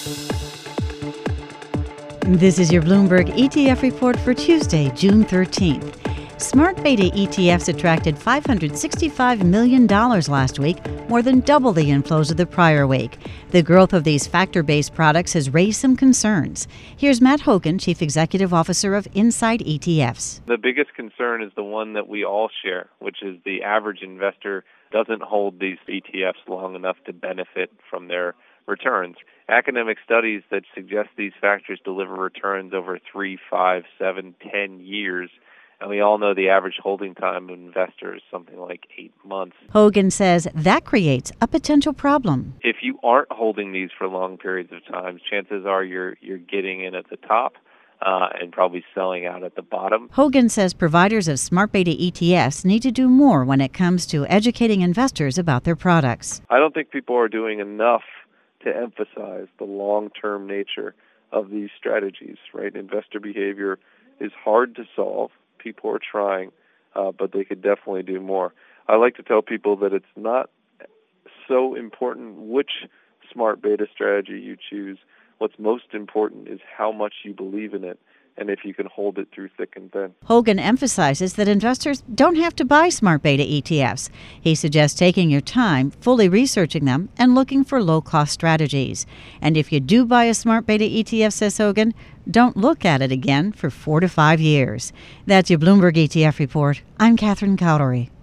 This is your Bloomberg ETF report for Tuesday, June 13th. Smart Beta ETFs attracted $565 million last week, more than double the inflows of the prior week. The growth of these factor-based products has raised some concerns. Here's Matt Hogan, Chief Executive Officer of Insight ETFs. The biggest concern is the one that we all share, which is the average investor doesn't hold these ETFs long enough to benefit from their returns. Academic studies that suggest these factors deliver returns over 3, 5, 7, 10 years. And we all know the average holding time of investors is something like 8 months. Hogan says that creates a potential problem. If you aren't holding these for long periods of time, chances are you're getting in at the top and probably selling out at the bottom. Hogan says providers of Smart Beta ETFs need to do more when it comes to educating investors about their products. I don't think people are doing enough to emphasize the long-term nature of these strategies, right? Investor behavior is hard to solve. People are trying, but they could definitely do more. I like to tell people that it's not so important which smart beta strategy you choose. What's most important is how much you believe in it and if you can hold it through thick and thin. Hogan emphasizes that investors don't have to buy Smart Beta ETFs. He suggests taking your time, fully researching them, and looking for low-cost strategies. And if you do buy a Smart Beta ETF, says Hogan, don't look at it again for 4 to 5 years. That's your Bloomberg ETF report. I'm Catherine Cowdery.